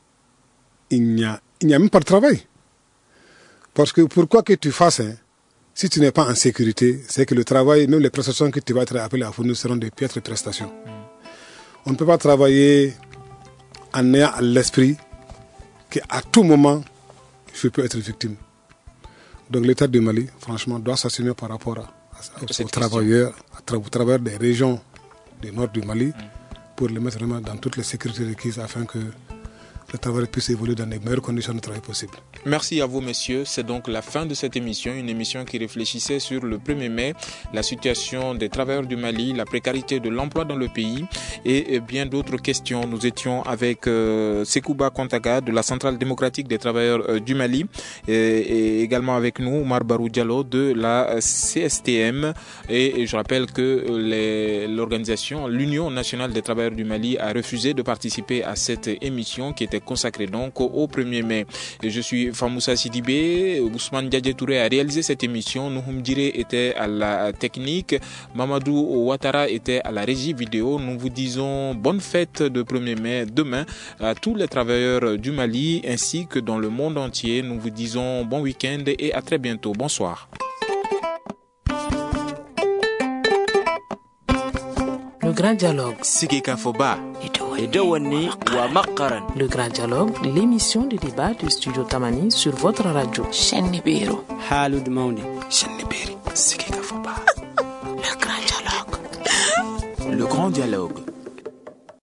il n'y a, il n'y a même pas de travail. Parce que pourquoi que tu fasses, hein, si tu n'es pas en sécurité, c'est que le travail, même les prestations que tu vas être appelé à fournir seront des piètres prestations. Mm. On ne peut pas travailler en ayant à l'esprit qu'à tout moment, je peux être victime. Donc l'État du Mali, franchement, doit s'assumer par rapport à, à, aux travailleurs, à, au travers des régions du nord du Mali, mm. pour les mettre vraiment dans toutes les sécurités requises afin que le travail puisse évoluer dans les meilleures conditions de travail possibles. Merci à vous, messieurs. C'est donc la fin de cette émission, une émission qui réfléchissait sur le premier mai, la situation des travailleurs du Mali, la précarité de l'emploi dans le pays et bien d'autres questions. Nous étions avec euh, Sekouba Kontaka de la Centrale démocratique des travailleurs euh, du Mali et, et également avec nous Omar Barou Diallo de la C S T M. Et, et je rappelle que les, l'organisation, l'Union nationale des travailleurs du Mali a refusé de participer à cette émission qui était était consacrée donc au premier mai. Et je suis Famoussa Sidibé, Ousmane Diadje Touré a réalisé cette émission, Nouhoum Diré était à la technique, Mamadou Ouattara était à la régie vidéo. Nous vous disons bonne fête de premier mai demain à tous les travailleurs du Mali ainsi que dans le monde entier. Nous vous disons bon week-end et à très bientôt. Bonsoir. Le Grand Dialogue. Le Grand Dialogue, l'émission de débat du Studio Tamani sur votre radio. Shenibiro. Halud Mauni. Shenibiri. Sigi Kafoba. Le Grand Dialogue. Le Grand Dialogue.